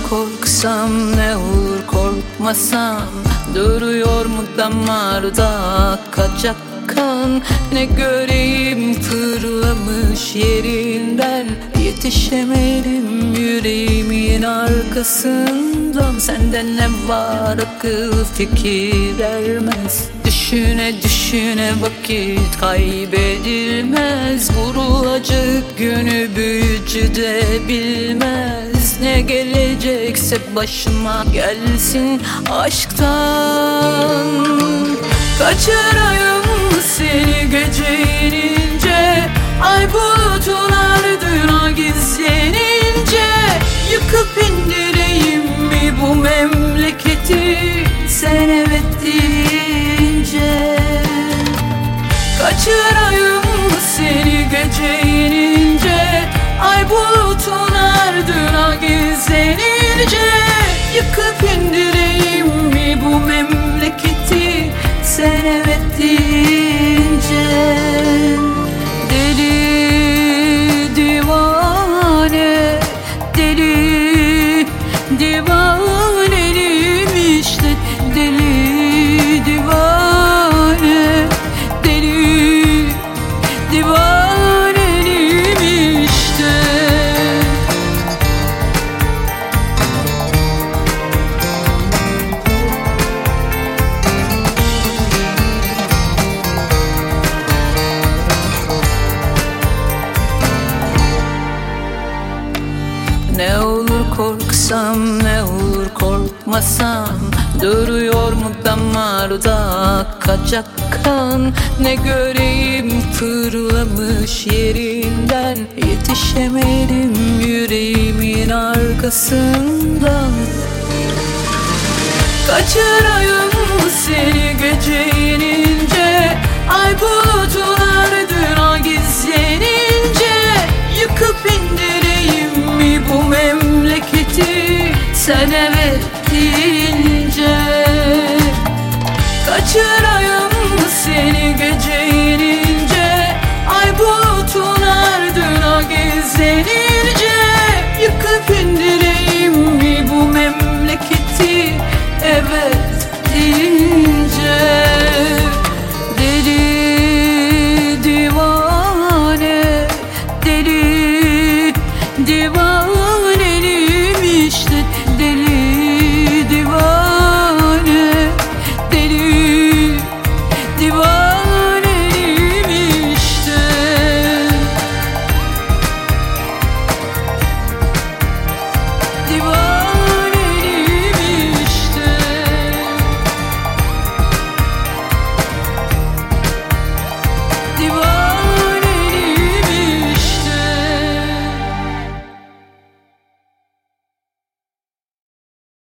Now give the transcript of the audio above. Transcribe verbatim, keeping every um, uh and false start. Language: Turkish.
korksam ne olur korkmasam, duruyor mu damarda kaçak kan? Ne göreyim fırlamış yerinden, yetişemedim yüreğimin arkasından. Sende ne var akıl fikir ermez, düşüne düşüne vakit kaybedilmez. Vurulacak günü büyücü de bilmez, ne gelecekse başıma gelsin aşktan. Kaçırayım seni gece inince, ay bulutun ardına gizlenince. Yıkıp indireyim mi bu memleketi sen evet deyince? Kaçırayım seni gece inince, ay bulutun ardına gizlenince. Yıkıp indireyim mi bu memleketi sen evet deyince? Deli divane, deli divaneyim işte. Deli divane, deli divaneyim işte. Ne olur korksam ne olur korkmasam, duruyor mu damarda kaçak kan? Ne göreyim fırlamış yerinden, yetişemedim yüreğimin arkasından. Kaçırayım seni gece inince, ay bulutun ardına gizlenince. Yıkıp indireyim mi bu memleketi sen evet deyince? Kaçırayım seni gece inince, ay bulutun ardına gizlenince. Yıkıp indireyim mi bu memleketi evet deyince? Deli divane, deli divane.